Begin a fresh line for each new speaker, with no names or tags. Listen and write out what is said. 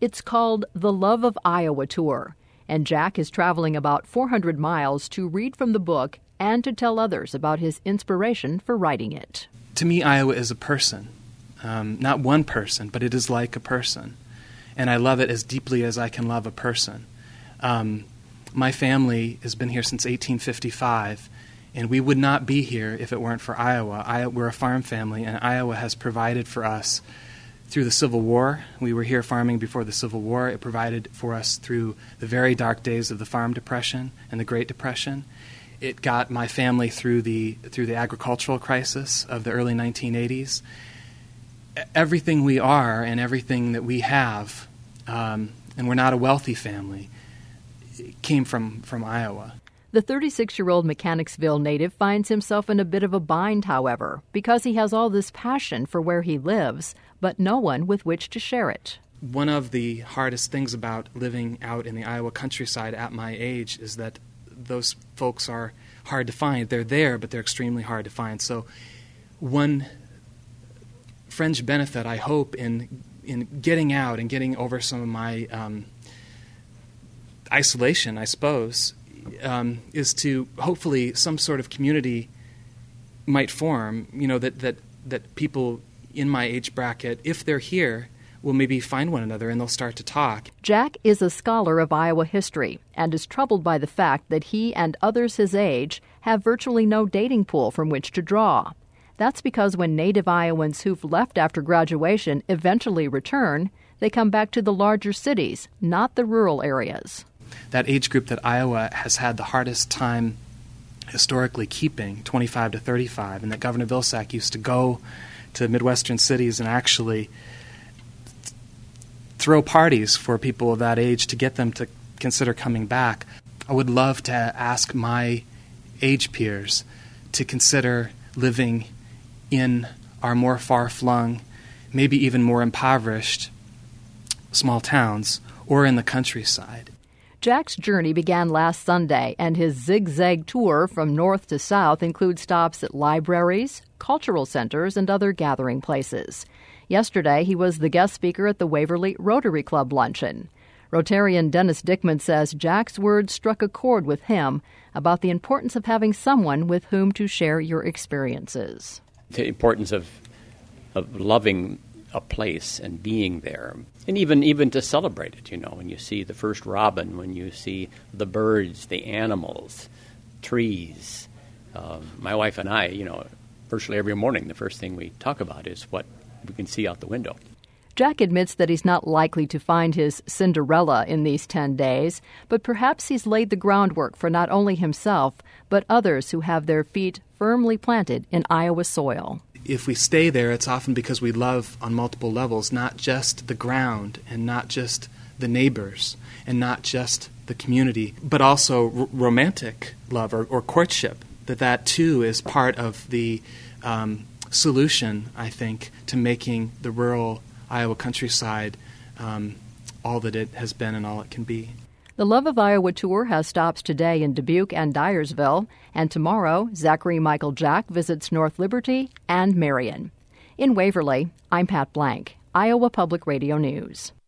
It's called the Love of Iowa Tour, and Jack is traveling about 400 miles to read from the book and to tell others about his inspiration for writing it.
To me, Iowa is a person. Not one person, but it is like a person. And I love it as deeply as I can love a person. My family has been here since 1855, and we would not be here if it weren't for Iowa. We're a farm family, and Iowa has provided for us through the Civil War. We were here farming before the Civil War. It provided for us through the very dark days of the Farm Depression and the Great Depression. It got my family through the agricultural crisis of the early 1980s. Everything we are and everything that we have, and we're not a wealthy family, came from Iowa.
The 36-year-old Mechanicsville native finds himself in a bit of a bind, however, because he has all this passion for where he lives, but no one with which to share it.
One of the hardest things about living out in the Iowa countryside at my age is that those folks are hard to find. They're there, but they're extremely hard to find. So one fringe benefit, I hope, in getting out and getting over some of my isolation, I suppose, is to hopefully some sort of community might form, that people in my age bracket, if they're here, will maybe find one another and they'll start to talk.
Jack is a scholar of Iowa history and is troubled by the fact that he and others his age have virtually no dating pool from which to draw. That's because when native Iowans who've left after graduation eventually return, they come back to the larger cities, not the rural areas.
That age group that Iowa has had the hardest time historically keeping, 25 to 35, and that Governor Vilsack used to go to Midwestern cities and actually throw parties for people of that age to get them to consider coming back. I would love to ask my age peers to consider living in our more far-flung, maybe even more impoverished small towns or in the countryside.
Jack's journey began last Sunday, and his zigzag tour from north to south includes stops at libraries, cultural centers, and other gathering places. Yesterday, he was the guest speaker at the Waverly Rotary Club luncheon. Rotarian Dennis Dickman says Jack's words struck a chord with him about the importance of having someone with whom to share your experiences.
The importance of loving a place and being there, and even to celebrate it, when you see the first robin, when you see the birds, the animals, trees. My wife and I, virtually every morning, the first thing we talk about is what we can see out the window.
Jack admits that he's not likely to find his Cinderella in these 10 days, but perhaps he's laid the groundwork for not only himself, but others who have their feet firmly planted in Iowa soil.
If we stay there, it's often because we love on multiple levels, not just the ground and not just the neighbors and not just the community, but also romantic love or courtship, that too is part of the solution, I think, to making the rural Iowa countryside all that it has been and all it can be.
The Love of Iowa Tour has stops today in Dubuque and Dyersville, and tomorrow, Zachary Michael Jack visits North Liberty and Marion. In Waverly, I'm Pat Blank, Iowa Public Radio News.